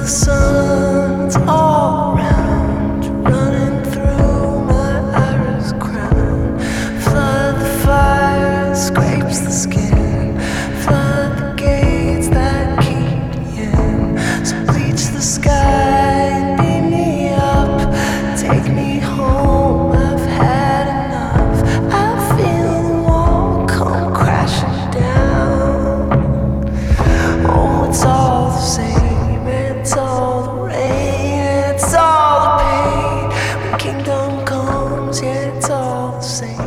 sun's all around, running through my iris crown. Flood the fire, scrapes the skin. Flood the gates that keep me in. So bleach the sky and beam me up. Take me home, I've had enough. I feel the wall come crashing down. Oh, it's all the same. It's all the rain, it's all the pain. When kingdom comes, yeah, it's all the same.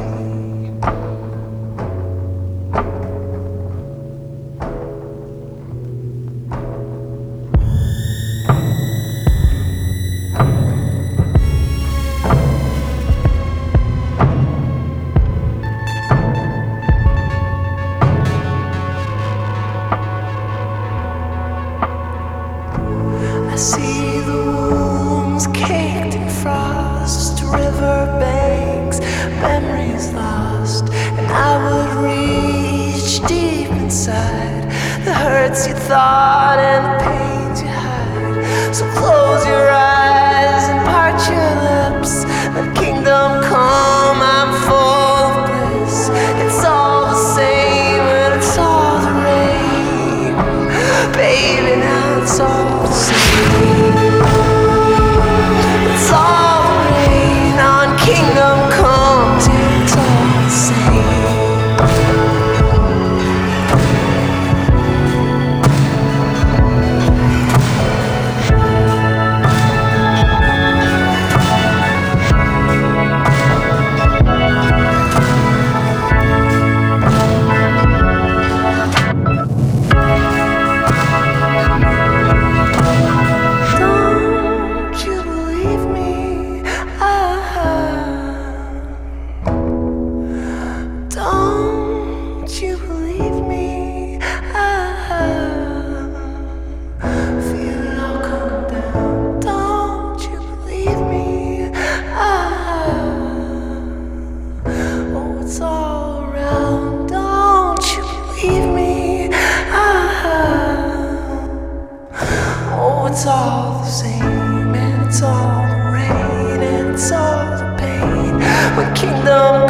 I see the wounds caked in frost, riverbanks, memories lost, and I would reach deep inside the hurts you thought and the pains you hide. So close your eyes and part your lips. When kingdom come, I'm full of bliss. It's all the same and it's all the rain, baby. Now it's all the same. It's all the rain on kingdom comes, yeah, it's all the same. Don't you believe me? I feel it all come down. Don't you believe me? Oh, it's all around. Don't you believe me? Oh, it's all the same, and it's all the rain, and it's all the pain. When kingdom